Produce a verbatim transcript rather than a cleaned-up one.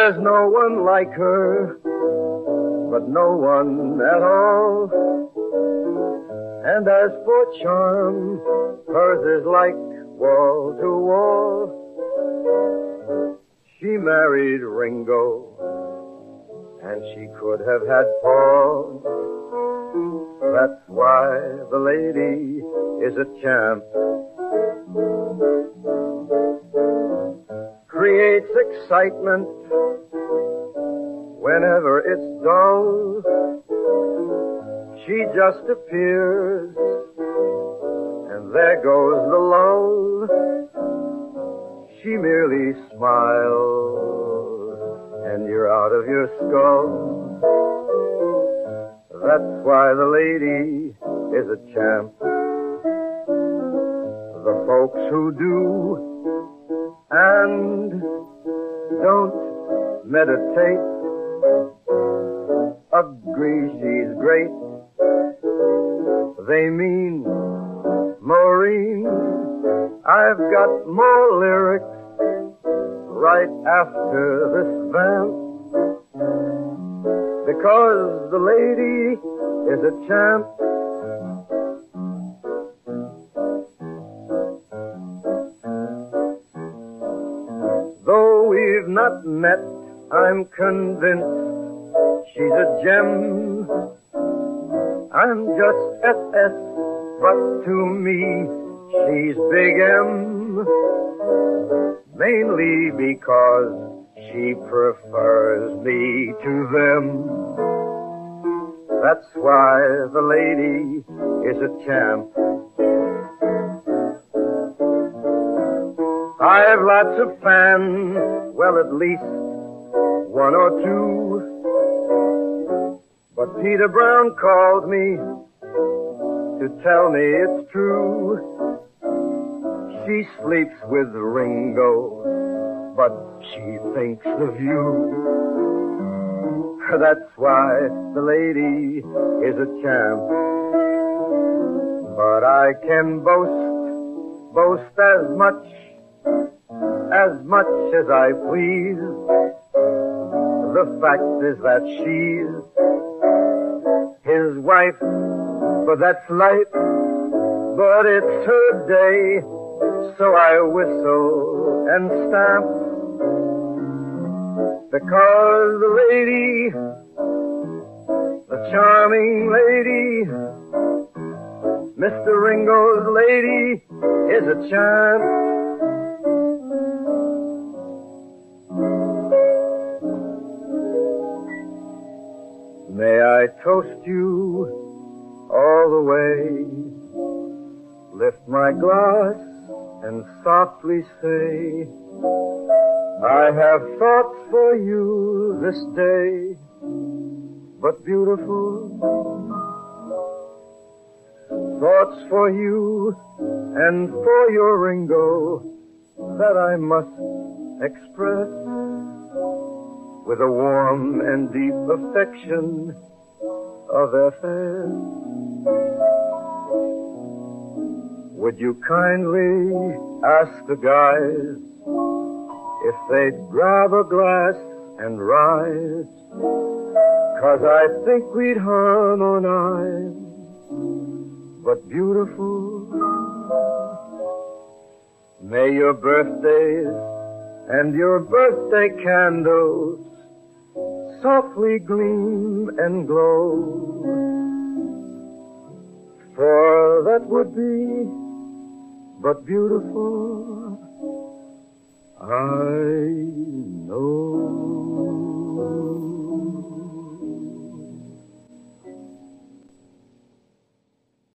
There's no one like her, but no one at all. And as for charm, hers is like wall to wall. She married Ringo, and she could have had Paul. That's why the lady is a champ. Creates excitement whenever it's dull. She just appears, and there goes the lull. She merely smiles, and you're out of your skull. That's why the lady is a champ. The folks who do and don't meditate agree she's great. They mean, Maureen, I've got more lyrics right after this vamp, because the lady is a champ. Though we've not met, I'm convinced she's a gem. I'm just S S, but to me, she's Big M. Mainly because she prefers me to them. That's why the lady is a champ. I've lots of fans, well, at least one or two. But Peter Brown called me to tell me it's true. She sleeps with Ringo, but she thinks of you. That's why the lady is a champ. But I can boast, boast as much, as much as I please. The fact is that she's his wife, but that's life. But it's her day, so I whistle and stamp, because the lady, the charming lady, Mister Ringo's lady, is a champ. May I toast you all the way, lift my glass and softly say, I have thoughts for you this day, but beautiful thoughts for you and for your Ringo that I must express with a warm and deep affection of F S. Would you kindly ask the guys if they'd grab a glass and rise? 'Cause I think we'd harmonize, but beautiful. May your birthdays and your birthday candles softly gleam and glow, for that would be but beautiful, I know.